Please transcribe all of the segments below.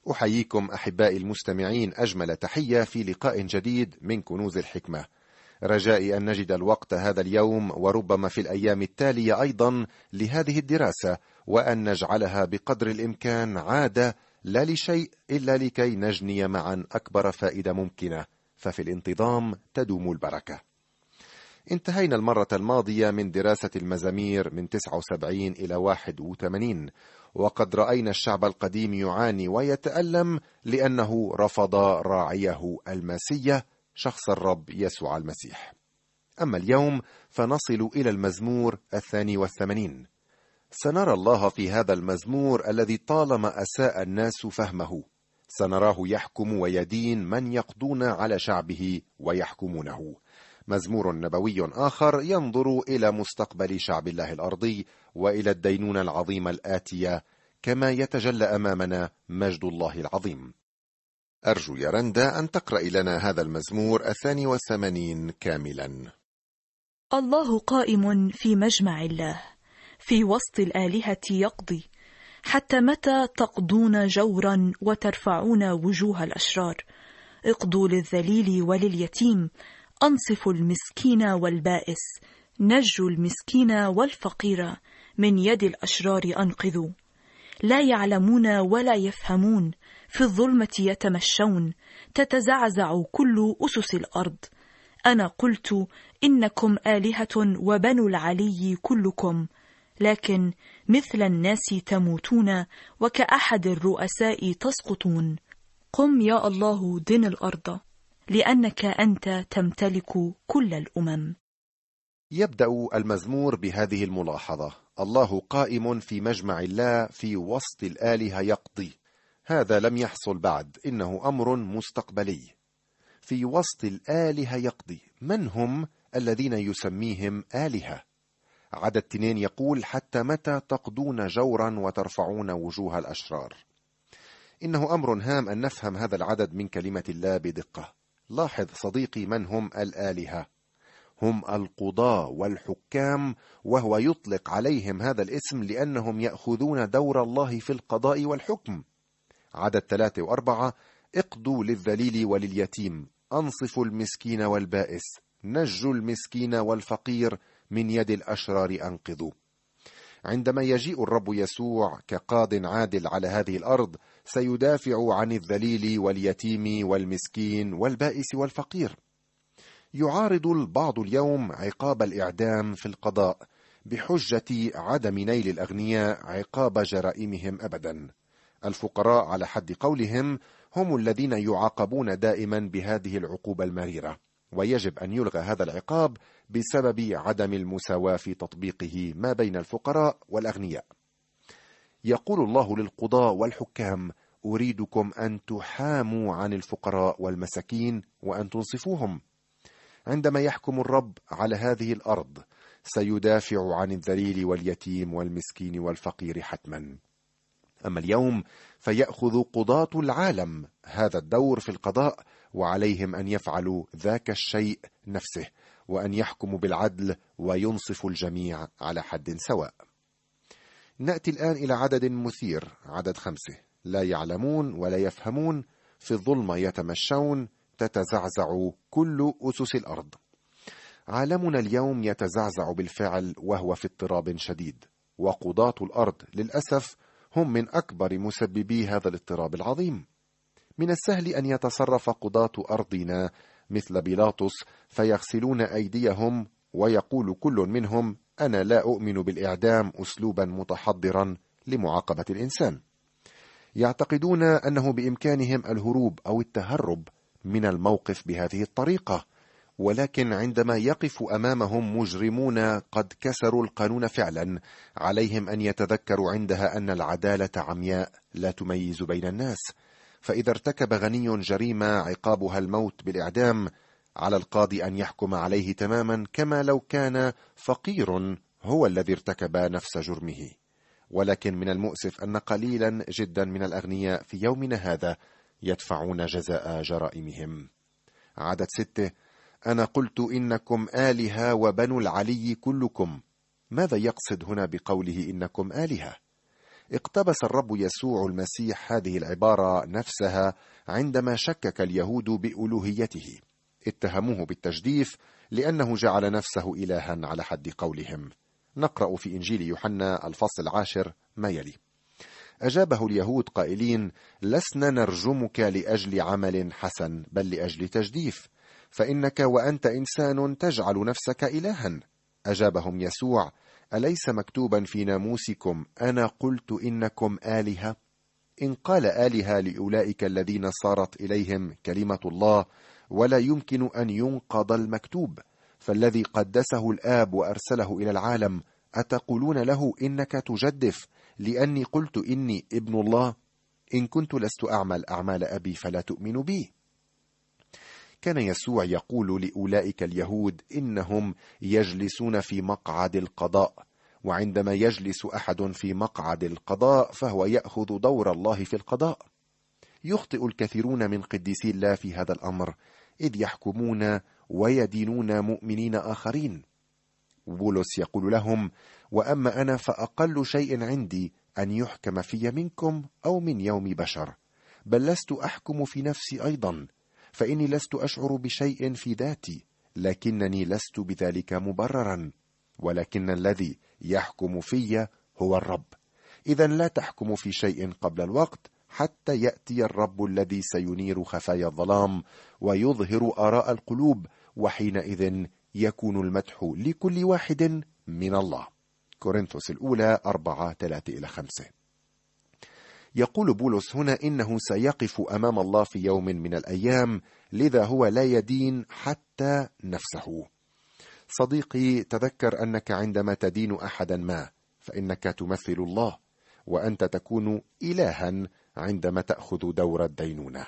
أحييكم أحبائي المستمعين أجمل تحية في لقاء جديد من كنوز الحكمة. رجائي أن نجد الوقت هذا اليوم وربما في الأيام التالية أيضا لهذه الدراسة، وأن نجعلها بقدر الإمكان عادة لا لشيء إلا لكي نجني معا أكبر فائدة ممكنة، ففي الانتظام تدوم البركة. انتهينا المرة الماضية من دراسة المزامير من 79 إلى 81، وقد رأينا الشعب القديم يعاني ويتألم لأنه رفض راعيه المسيح شخص الرب يسوع المسيح. أما اليوم فنصل إلى المزمور 82. سنرى الله في هذا المزمور الذي طالما أساء الناس فهمه، سنراه يحكم ويدين من يقضون على شعبه ويحكمونه. مزمور نبوي آخر ينظر إلى مستقبل شعب الله الأرضي وإلى الدينونة العظيمة الآتية، كما يتجلى أمامنا مجد الله العظيم. أرجو يا رندا أن تقرأ لنا هذا المزمور 82 كاملا. الله قائم في مجمع الله، في وسط الآلهة يقضي. حتى متى تقضون جورا وترفعون وجوه الأشرار؟ اقضوا للذليل ولليتيم، أنصفوا المسكين والبائس، نجوا المسكين والفقير، من يد الأشرار أنقذوا. لا يعلمون ولا يفهمون، في الظلمة يتمشون، تتزعزع كل أسس الأرض. أنا قلت إنكم آلهة وبنو العلي كلكم، لكن مثل الناس تموتون وكأحد الرؤساء تسقطون. قم يا الله دن الأرض، لأنك أنت تمتلك كل الأمم. يبدأ المزمور بهذه الملاحظة: الله قائم في مجمع الله، في وسط الآلهة يقضي. هذا لم يحصل بعد، إنه أمر مستقبلي. في وسط الآلهة يقضي. من هم الذين يسميهم آلهة؟ عدد 2 يقول: حتى متى تقضون جورا وترفعون وجوه الأشرار. إنه أمر هام أن نفهم هذا العدد من كلمة الله بدقة. لاحظ صديقي، من هم الآلهة؟ هم القضاة والحكام، وهو يطلق عليهم هذا الاسم لأنهم يأخذون دور الله في القضاء والحكم. عدد 3 و4: اقضوا للذليل ولليتيم، أنصفوا المسكين والبائس، نجوا المسكين والفقير، من يد الأشرار أنقذوا. عندما يجيء الرب يسوع كقاض عادل على هذه الأرض، سيدافع عن الذليل واليتيم والمسكين والبائس والفقير. يعارض البعض اليوم عقاب الإعدام في القضاء بحجة عدم نيل الأغنياء عقاب جرائمهم أبدا. الفقراء على حد قولهم هم الذين يعاقبون دائما بهذه العقوبة المريرة، ويجب أن يلغى هذا العقاب بسبب عدم المساواة في تطبيقه ما بين الفقراء والأغنياء. يقول الله للقضاة والحكام: أريدكم أن تحاموا عن الفقراء والمساكين وأن تنصفوهم. عندما يحكم الرب على هذه الأرض، سيدافع عن الذليل واليتيم والمسكين والفقير حتما. أما اليوم فيأخذ قضاة العالم هذا الدور في القضاء، وعليهم أن يفعلوا ذاك الشيء نفسه، وأن يحكموا بالعدل وينصفوا الجميع على حد سواء. نأتي الآن إلى عدد مثير، عدد 5: لا يعلمون ولا يفهمون، في الظلمة يتمشون، تتزعزع كل أسس الأرض. عالمنا اليوم يتزعزع بالفعل، وهو في اضطراب شديد، وقضاة الأرض للأسف هم من أكبر مسببي هذا الاضطراب العظيم. من السهل أن يتصرف قضاة أرضنا مثل بيلاطس فيغسلون أيديهم، ويقول كل منهم: أنا لا أؤمن بالإعدام أسلوبا متحضرا لمعاقبة الإنسان. يعتقدون أنه بإمكانهم الهروب أو التهرب من الموقف بهذه الطريقة، ولكن عندما يقف أمامهم مجرمون قد كسروا القانون فعلا، عليهم أن يتذكروا عندها أن العدالة عمياء لا تميز بين الناس. فإذا ارتكب غني جريمة عقابها الموت بالإعدام، على القاضي أن يحكم عليه تماما كما لو كان فقير هو الذي ارتكب نفس جرمه. ولكن من المؤسف أن قليلا جدا من الأغنياء في يومنا هذا يدفعون جزاء جرائمهم. عدد 6: أنا قلت إنكم آلهة وبنو العلي كلكم. ماذا يقصد هنا بقوله إنكم آلهة؟ اقتبس الرب يسوع المسيح هذه العبارة نفسها عندما شكك اليهود بألوهيته. اتهموه بالتجديف لأنه جعل نفسه إلها على حد قولهم. نقرأ في إنجيل يوحنا الفصل 10 ما يلي: أجابه اليهود قائلين: لسنا نرجمك لأجل عمل حسن، بل لأجل تجديف، فإنك وأنت إنسان تجعل نفسك إلها. أجابهم يسوع: أليس مكتوبا في ناموسكم أنا قلت إنكم آلهة؟ إن قال آلهة لأولئك الذين صارت إليهم كلمة الله، ولا يمكن أن ينقض المكتوب، فالذي قدسه الآب وأرسله إلى العالم أتقولون له إنك تجدف لأني قلت إني ابن الله؟ إن كنت لست أعمل أعمال أبي فلا تؤمن بي. كان يسوع يقول لأولئك اليهود إنهم يجلسون في مقعد القضاء، وعندما يجلس أحد في مقعد القضاء فهو يأخذ دور الله في القضاء. يخطئ الكثيرون من قديسي الله في هذا الأمر، إذ يحكمون ويدينون مؤمنين آخرين. بولس يقول لهم: وأما أنا فأقل شيء عندي أن يحكم في منكم أو من يوم بشر، بل لست أحكم في نفسي أيضا، فإني لست أشعر بشيء في ذاتي، لكنني لست بذلك مبررا، ولكن الذي يحكم في هو الرب. إذن لا تحكم في شيء قبل الوقت، حتى يأتي الرب الذي سينير خفايا الظلام ويظهر آراء القلوب، وحينئذ يكون المدح لكل واحد من الله. كورنثوس الأولى 4:3-5. يقول بولس هنا إنه سيقف أمام الله في يوم من الأيام، لذا هو لا يدين حتى نفسه. صديقي، تذكر أنك عندما تدين أحدا ما فإنك تمثل الله، وأنت تكون إلها عندما تأخذ دور الدينونة.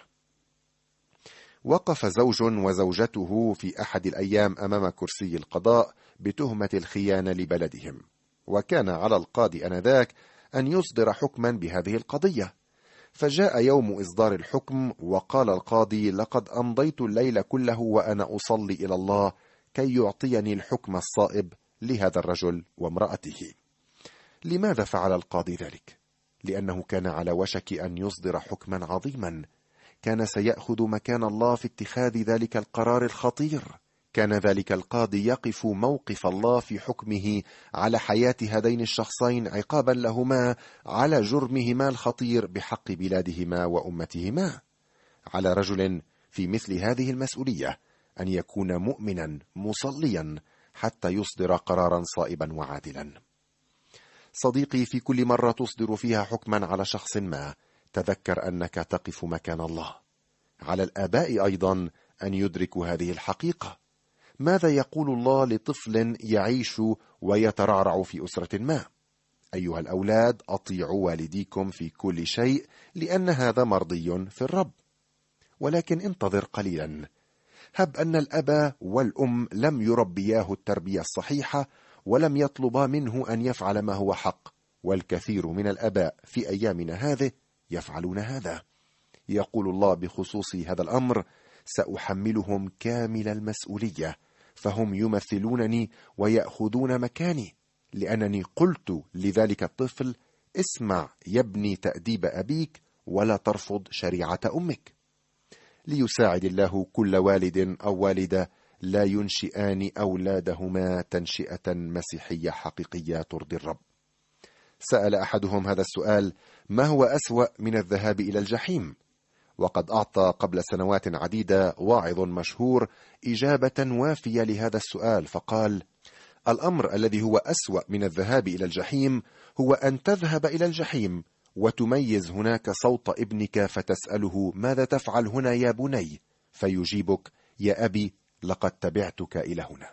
وقف زوج وزوجته في أحد الأيام أمام كرسي القضاء بتهمة الخيانة لبلدهم، وكان على القاضي آنذاك أن يصدر حكما بهذه القضية. فجاء يوم إصدار الحكم، وقال القاضي: لقد أمضيت الليل كله وأنا أصلي إلى الله كي يعطيني الحكم الصائب لهذا الرجل وامرأته. لماذا فعل القاضي ذلك؟ لأنه كان على وشك أن يصدر حكما عظيما، كان سيأخذ مكان الله في اتخاذ ذلك القرار الخطير. كان ذلك القاضي يقف موقف الله في حكمه على حياة هذين الشخصين عقابا لهما على جرمهما الخطير بحق بلادهما وأمتهما. على رجل في مثل هذه المسؤولية أن يكون مؤمنا مصليا حتى يصدر قرارا صائبا وعادلا. صديقي، في كل مرة تصدر فيها حكما على شخص ما، تذكر أنك تقف مكان الله. على الآباء أيضا أن يدركوا هذه الحقيقة. ماذا يقول الله لطفل يعيش ويترعرع في أسرة ما؟ أيها الأولاد، أطيعوا والديكم في كل شيء، لأن هذا مرضي في الرب. ولكن انتظر قليلا. هب أن الأب والأم لم يربياه التربية الصحيحة، ولم يطلبا منه أن يفعل ما هو حق، والكثير من الآباء في أيامنا هذه يفعلون هذا. يقول الله بخصوص هذا الأمر: سأحملهم كامل المسؤولية، فهم يمثلونني ويأخذون مكاني، لأنني قلت لذلك الطفل: اسمع يا ابني تأديب أبيك، ولا ترفض شريعة أمك. ليساعد الله كل والد أو والدة لا ينشئان أولادهما تنشئة مسيحية حقيقية ترضي الرب. سأل أحدهم هذا السؤال: ما هو أسوأ من الذهاب إلى الجحيم؟ وقد أعطى قبل سنوات عديدة واعظ مشهور إجابة وافية لهذا السؤال، فقال: الأمر الذي هو أسوأ من الذهاب إلى الجحيم هو أن تذهب إلى الجحيم وتميز هناك صوت ابنك فتسأله: ماذا تفعل هنا يا بني؟ فيجيبك: يا أبي لقد تبعتك إلى هنا.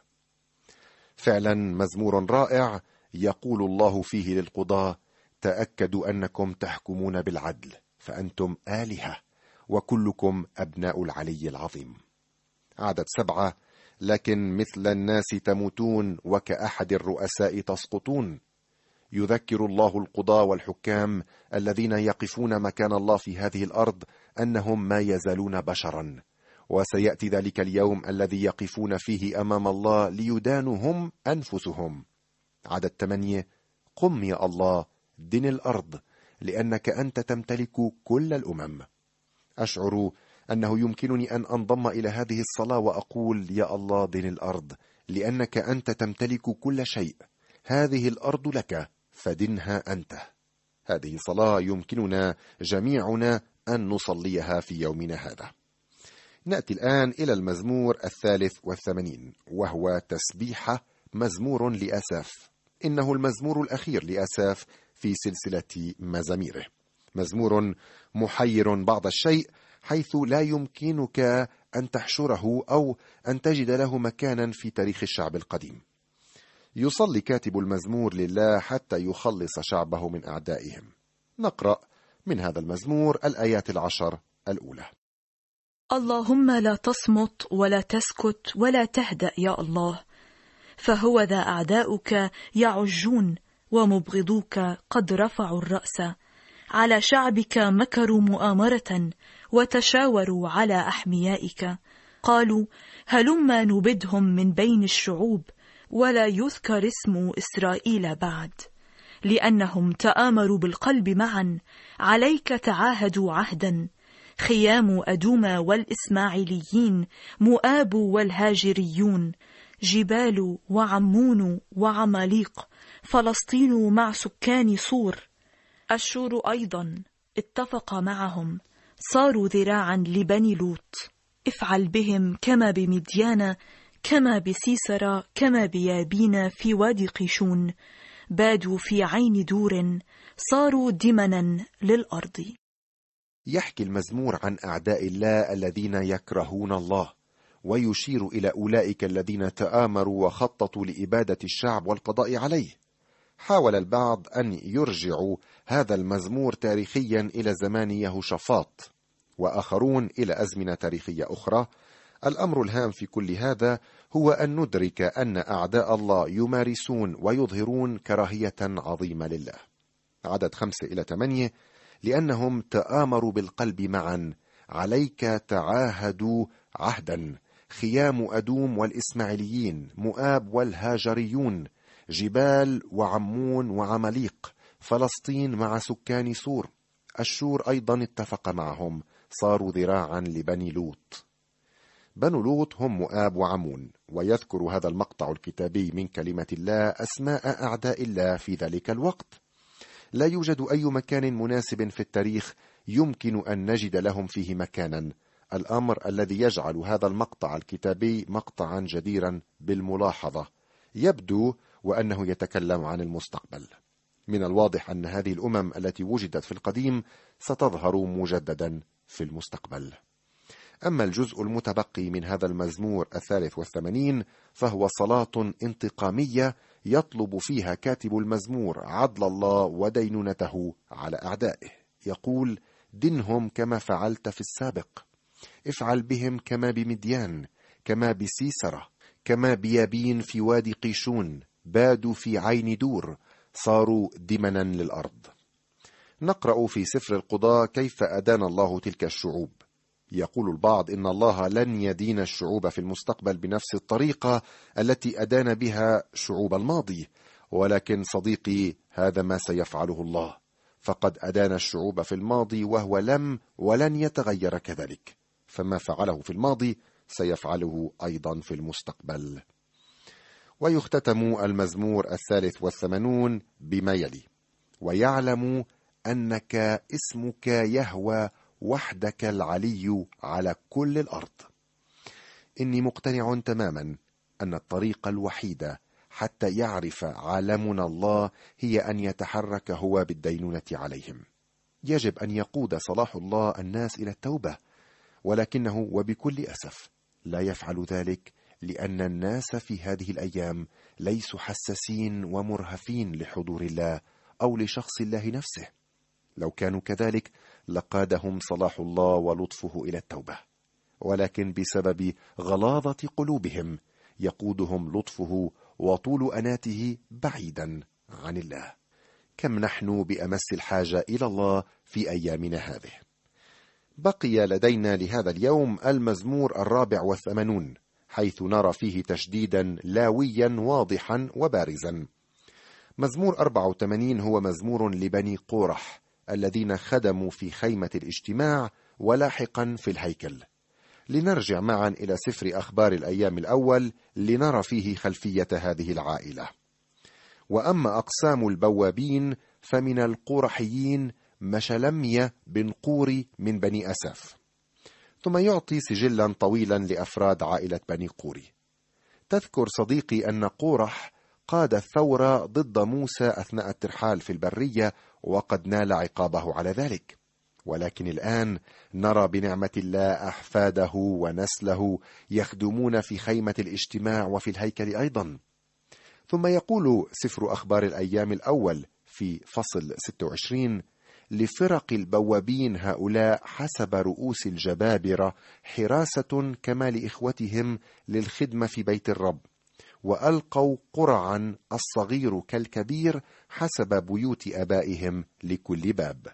فعلا مزمور رائع يقول الله فيه للقضاة: تأكدوا أنكم تحكمون بالعدل، فأنتم آلهة وكلكم أبناء العلي العظيم. عدد 7: لكن مثل الناس تموتون وكأحد الرؤساء تسقطون. يذكر الله القضاة والحكام الذين يقفون مكان الله في هذه الأرض أنهم ما يزالون بشرا، وسيأتي ذلك اليوم الذي يقفون فيه أمام الله ليدانوا هم أنفسهم. عدد 8: قم يا الله، دن الأرض، لأنك أنت تمتلك كل الأمم. أشعر أنه يمكنني أن أنضم إلى هذه الصلاة وأقول: يا الله دين الأرض، لأنك أنت تمتلك كل شيء، هذه الأرض لك فدنها أنت. هذه صلاة يمكننا جميعنا أن نصليها في يومنا هذا. نأتي الآن إلى المزمور 83، وهو تسبيحة، مزمور لآساف. إنه المزمور الأخير لآساف في سلسلة مزاميره. مزمور محير بعض الشيء، حيث لا يمكنك أن تحشره أو أن تجد له مكانا في تاريخ الشعب القديم. يصلي كاتب المزمور لله حتى يخلص شعبه من أعدائهم. نقرأ من هذا المزمور الآيات 10 الأولى. اللهم لا تصمت ولا تسكت ولا تهدأ يا الله، فهو ذا أعداؤك يعجون ومبغضوك قد رفعوا الرأس، على شعبك مكروا مؤامرة وتشاوروا على أحميائك، قالوا هلما نبدهم من بين الشعوب ولا يذكر اسم إسرائيل بعد، لأنهم تآمروا بالقلب معا، عليك تعاهدوا عهدا، خيام أدوم والإسماعيليين، مؤاب والهاجريون، جبال وعمون وعماليق، فلسطين مع سكان صور، أشور أيضا اتفق معهم، صاروا ذراعا لبني لوط. افعل بهم كما بمديان، كما بسيسرا، كما بيابين في وادي قيشون، بادوا في عين دور، صاروا دمنا للأرض. يحكي المزمور عن أعداء الله الذين يكرهون الله، ويشير إلى أولئك الذين تآمروا وخططوا لإبادة الشعب والقضاء عليه. حاول البعض أن يرجعوا هذا المزمور تاريخيا إلى زمان يهوشافاط، وآخرون إلى أزمنة تاريخية أخرى. الأمر الهام في كل هذا هو أن ندرك أن أعداء الله يمارسون ويظهرون كراهية عظيمة لله. عدد 5-8: لأنهم تآمروا بالقلب معا، عليك تعاهدوا عهدا، خيام أدوم والإسماعيليين، مؤاب والهاجريون، جبال وعمون وعماليق، فلسطين مع سكان صور، أشور أيضا اتفق معهم، صاروا ذراعا لبني لوط. بنو لوط هم مؤاب وعمون، ويذكر هذا المقطع الكتابي من كلمة الله أسماء أعداء الله في ذلك الوقت. لا يوجد أي مكان مناسب في التاريخ يمكن أن نجد لهم فيه مكانا، الأمر الذي يجعل هذا المقطع الكتابي مقطعا جديرا بالملاحظة. يبدو وأنه يتكلم عن المستقبل. من الواضح أن هذه الأمم التي وجدت في القديم ستظهر مجددا في المستقبل. أما الجزء المتبقي من هذا المزمور 83 فهو صلاة انتقامية يطلب فيها كاتب المزمور عدل الله ودينونته على أعدائه. يقول: دنهم كما فعلت في السابق، افعل بهم كما بمديان، كما بسيسرة، كما بيابين في وادي قيشون، بادوا في عين دور، صاروا دمنا للأرض. نقرأ في سفر القضاء كيف أدان الله تلك الشعوب. يقول البعض إن الله لن يدين الشعوب في المستقبل بنفس الطريقة التي أدان بها شعوب الماضي، ولكن صديقي هذا ما سيفعله الله، فقد أدان الشعوب في الماضي وهو لم ولن يتغير كذلك، فما فعله في الماضي سيفعله أيضا في المستقبل. ويختتم المزمور 83 بما يلي: ويعلم أنك اسمك يهوى وحدك العلي على كل الأرض. إني مقتنع تماما أن الطريقة الوحيدة حتى يعرف عالمنا الله هي أن يتحرك هو بالدينونة عليهم. يجب أن يقود صلاح الله الناس إلى التوبة، ولكنه وبكل أسف لا يفعل ذلك، لأن الناس في هذه الأيام ليسوا حساسين ومرهفين لحضور الله أو لشخص الله نفسه. لو كانوا كذلك لقادهم صلاح الله ولطفه إلى التوبة، ولكن بسبب غلاظة قلوبهم يقودهم لطفه وطول أناته بعيدا عن الله. كم نحن بأمس الحاجة إلى الله في أيامنا هذه. بقي لدينا لهذا اليوم المزمور 84، حيث نرى فيه تشديدا لاويا واضحا وبارزا. مزمور 84 هو مزمور لبني قورح الذين خدموا في خيمة الاجتماع ولاحقا في الهيكل. لنرجع معا إلى سفر أخبار الأيام الأول لنرى فيه خلفية هذه العائلة. وأما أقسام البوابين فمن القورحيين مشلمية بن قوري من بني أساف. ثم يعطي سجلا طويلا لأفراد عائلة بني قوري. تذكر صديقي أن قورح قاد الثورة ضد موسى أثناء الترحال في البرية، وقد نال عقابه على ذلك. ولكن الآن نرى بنعمة الله أحفاده ونسله يخدمون في خيمة الاجتماع وفي الهيكل أيضا. ثم يقول سفر أخبار الأيام الأول في فصل 26: لفرق البوابين هؤلاء حسب رؤوس الجبابرة حراسة كما لإخوتهم للخدمة في بيت الرب، وألقوا قرعا الصغير كالكبير حسب بيوت أبائهم لكل باب.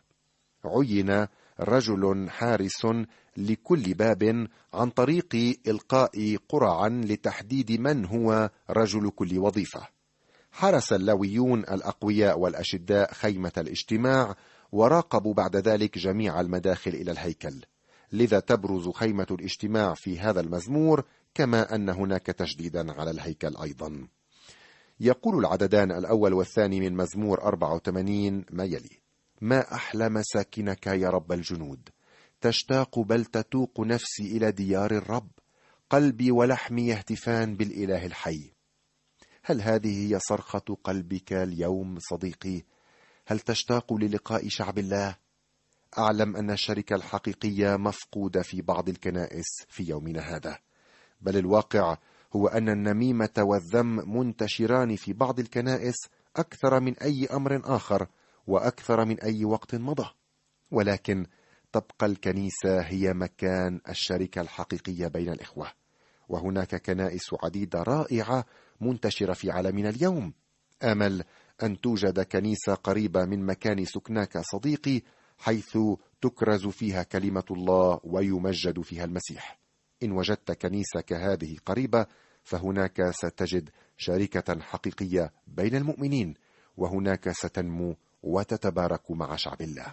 عين رجل حارس لكل باب عن طريق إلقاء قرعا لتحديد من هو رجل كل وظيفة. حرس اللاويون الأقوياء والأشداء خيمة الاجتماع، وراقبوا بعد ذلك جميع المداخل إلى الهيكل. لذا تبرز خيمة الاجتماع في هذا المزمور، كما أن هناك تشديدا على الهيكل أيضا. يقول العددان الأول والثاني من مزمور 84 ما يلي: ما أحلى مساكنك يا رب الجنود، تشتاق بل تتوق نفسي إلى ديار الرب، قلبي ولحمي يهتفان بالإله الحي. هل هذه هي صرخة قلبك اليوم صديقي؟ هل تشتاق للقاء شعب الله؟ أعلم أن الشركة الحقيقية مفقودة في بعض الكنائس في يومنا هذا، بل الواقع هو أن النميمة والذم منتشران في بعض الكنائس أكثر من أي أمر آخر وأكثر من أي وقت مضى. ولكن تبقى الكنيسة هي مكان الشركة الحقيقية بين الإخوة، وهناك كنائس عديدة رائعة منتشرة في عالمنا اليوم. آمل أن توجد كنيسة قريبة من مكان سكناك صديقي، حيث تكرز فيها كلمة الله ويمجد فيها المسيح. إن وجدت كنيسة كهذه قريبة، فهناك ستجد شركة حقيقية بين المؤمنين، وهناك ستنمو وتتبارك مع شعب الله.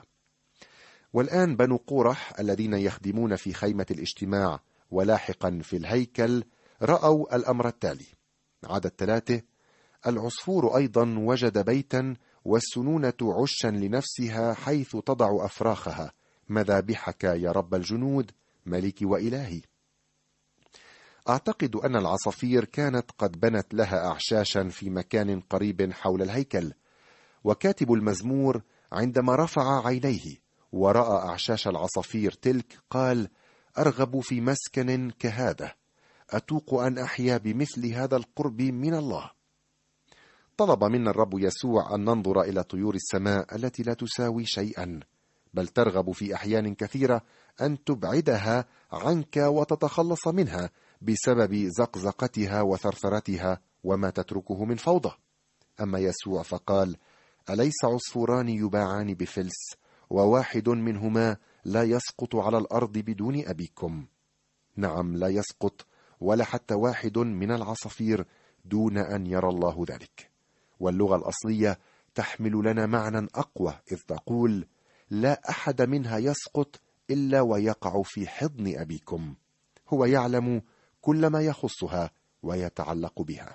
والآن بنو قورح الذين يخدمون في خيمة الاجتماع ولاحقا في الهيكل رأوا الأمر التالي. عدد 3: العصفور أيضا وجد بيتا، والسنونة عشا لنفسها حيث تضع أفراخها، مذابحك يا رب الجنود ملكي وإلهي. أعتقد أن العصافير كانت قد بنت لها أعشاشا في مكان قريب حول الهيكل، وكاتب المزمور عندما رفع عينيه ورأى أعشاش العصافير تلك قال: أرغب في مسكن كهذا، أتوق أن أحيا بمثل هذا القرب من الله. طلب منا الرب يسوع أن ننظر إلى طيور السماء التي لا تساوي شيئا، بل ترغب في أحيان كثيرة أن تبعدها عنك وتتخلص منها بسبب زقزقتها وثرثرتها وما تتركه من فوضى. أما يسوع فقال: أليس عصفوران يباعان بفلس، وواحد منهما لا يسقط على الأرض بدون أبيكم؟ نعم، لا يسقط ولا حتى واحد من العصافير دون أن يرى الله ذلك. واللغة الأصلية تحمل لنا معنى أقوى، إذ تقول: لا أحد منها يسقط إلا ويقع في حضن أبيكم، هو يعلم كل ما يخصها ويتعلق بها.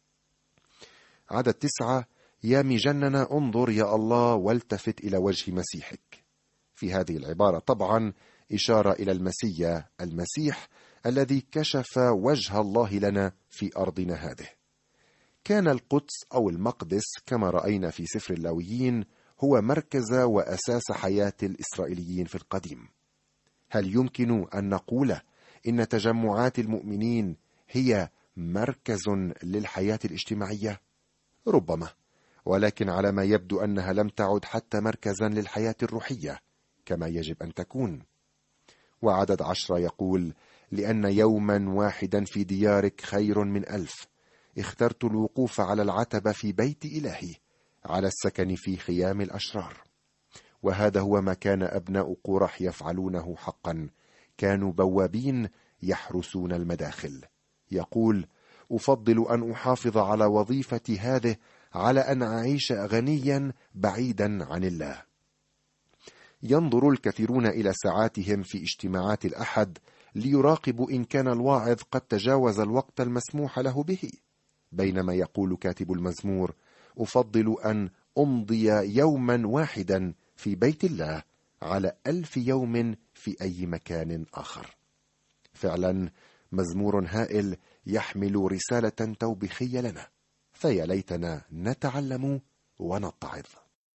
عدد 9: يا مجنن انظر يا الله والتفت إلى وجه مسيحك. في هذه العبارة طبعا إشارة إلى المسيح الذي كشف وجه الله لنا في أرضنا هذه. كان القدس أو المقدس كما رأينا في سفر اللاويين هو مركز وأساس حياة الإسرائيليين في القديم. هل يمكن أن نقول إن تجمعات المؤمنين هي مركز للحياة الاجتماعية؟ ربما، ولكن على ما يبدو أنها لم تعد حتى مركزا للحياة الروحية كما يجب أن تكون. وعدد 10 يقول: لأن يوما واحدا في ديارك خير من 1000. اخترت الوقوف على العتبة في بيت إلهي، على السكن في خيام الأشرار. وهذا هو ما كان أبناء قورح يفعلونه حقا، كانوا بوابين يحرسون المداخل. يقول: أفضل أن أحافظ على وظيفتي هذه على أن أعيش غنيا بعيدا عن الله. ينظر الكثيرون إلى ساعاتهم في اجتماعات الأحد ليراقبوا إن كان الواعظ قد تجاوز الوقت المسموح له به، بينما يقول كاتب المزمور: أفضل أن أمضي يوما واحدا في بيت الله على 1000 يوم في أي مكان آخر. فعلا مزمور هائل يحمل رسالة توبيخية لنا، فيا ليتنا نتعلم ونتعظ.